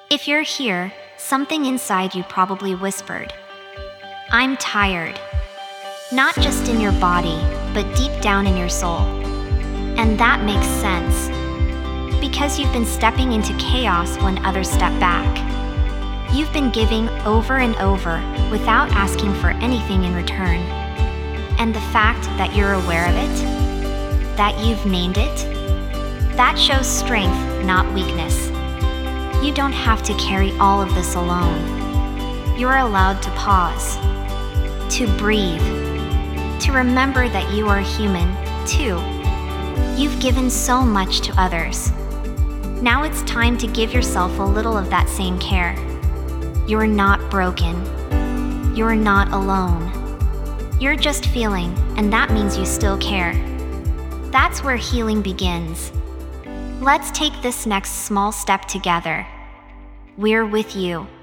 If you're here, something inside you probably whispered, "I'm tired." Not just in your body, but deep down in your soul. And that makes sense, because you've been stepping into chaos when others step back. You've been giving over and over without asking for anything in return. And the fact that you're aware of it, that you've named it, that shows strength, not weakness. You don't have to carry all of this alone. You're allowed to pause, to breathe, to remember that you are human, too. You've given so much to others. Now it's time to give yourself a little of that same care. You're not broken. You're not alone. You're just feeling, and that means you still care. That's where healing begins. Let's take this next small step together. We're with you.